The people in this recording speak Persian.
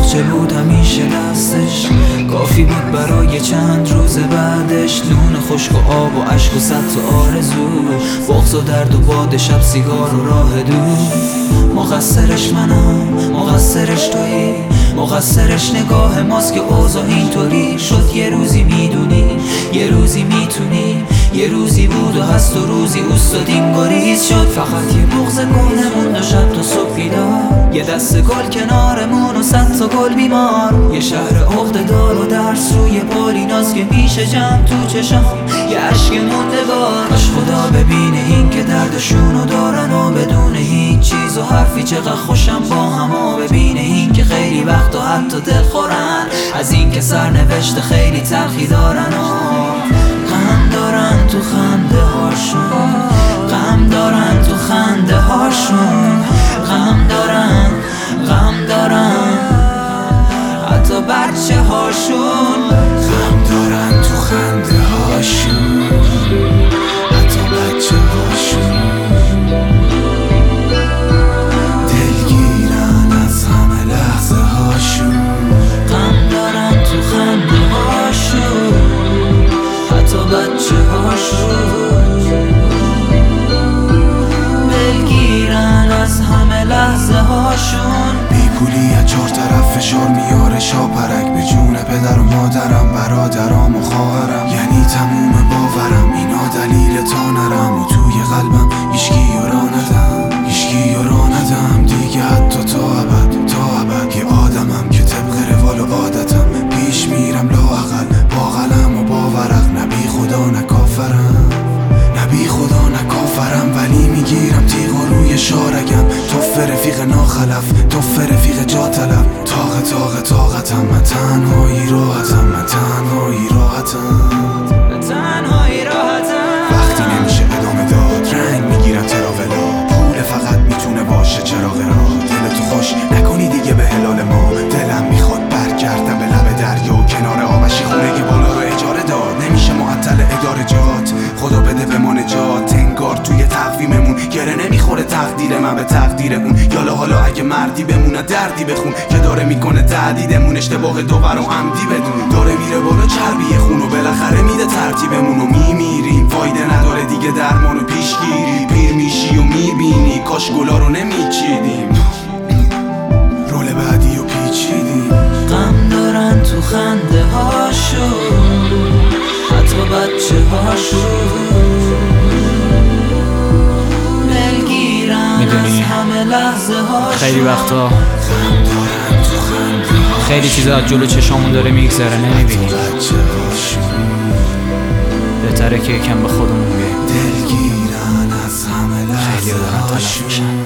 تاقچه بود همیشه دستش، کافی بود برای چند روز بعدش. نون خشک و آب و عشق و صد تا آرزو، بغض و درد و باد شب، سیگار و راه دور. مقصرش منم، مقصرش تویی، مقصرش نگاه ماست که اوضاع اینطوری شد. یه روزی میدونی، یه روزی میتونی، یه روزی بود و هست و روزی اوستادیم گریز شد. فقط یه بغض گلمون و شب تا صبح بیدار، یه دست گل کنارمون و صد تا گل بیمار. یه شهر عقده دار و درس روی پالیناست که میشه جمع تو چشم یه عشق موندگار. کاش خدا ببینه این که دردشونو دارن و بدون هیچ چیز و حرفی چقدر خوشم با هم، و ببینه این که خیلی وقت و حتی دل خورن از این که سرنوشت خیلی تلخی دارن و غم دارن تو خنده هاشون، غم دارن تو خنده هاشون، غم دارن، غم دارن حتی بچه هاشون، غم دارن تو خنده هاشون، حتی بچه هاشون. دلگیرن از همه لحظه هاشون، غم دارن تو خنده هاشون، حتی بچه هاشون. دلگیرن از همه لحظه هاشون. بیپولی از چهار طرف فشار میاره شاپرک به جون پدر و مادرم، برادرام و خواهرم. یعنی تموم باورم اینا دلیل تا نرم، و توی قلبم هیچکی را ندم، هیچکی را ندم دیگه حتی تا ابد، تا ابد. یه آدمم که طبق روال و عادتم پیش میرم لااقل با قلم و با ورق. نبی خدا نکافرم، نبی خدا نکافرم، ولی میگیرم تیغ و روی شارگم. توف رفیق ناخلف، توف رفیق جا طلب. طاقتم من تنهایی راحتم، من تنهایی راحتم، تنهایی راحتم. وقتی نمیشه ادامه داد رنگ میگیرم تراولا. پول فقط میتونه باشه چراغ راه. دلتو خوش نکنی دیگه به هلال ما، دلم میخواد برگردم به لب دریا و کنار آبشی خونه که بالا رو اجاره داد. نمیشه معطل اداره جات، خدا بده به ما نجات. انگار توی تقویممون گره نمیخوره تقدیر من به تقدیر اون. یالا حالا اگه مردی بمونه دردی بخون که داره میکنه تهدیدمون. اشتباه دوبر و عمدی بدون داره میره بالا چربی خون و بالاخره میده ترتیبمون و میمیریم. فایده نداره دیگه درمان و پیشگیری، پیر میشی و میبینی کاش گلا رو نمیچیدیم. رول بعدی و پیچیدیم. غم دارن تو خنده هاشون، حتی بچه هاشون. دلگیرن از همه لحظه هاشون. خیلی وقتا خیلی چیزا از جلو چشامون داره میگذره نمیبینیم. بهتره که یکم به خودمون بیاییم. دلگیرن از همه لحظه خیلی دارن تلاش میشن.